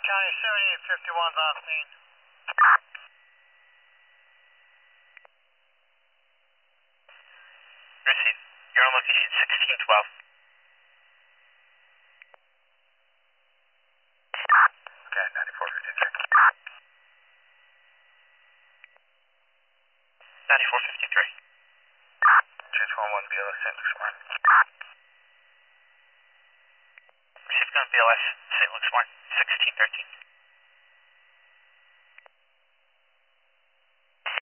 County 7851's on scene. Received. You're on location 1612. Okay, 9453. 9453. Transform 1 BLS St. Luke's Mark. Received on BLS St. Luke's Mark 1613.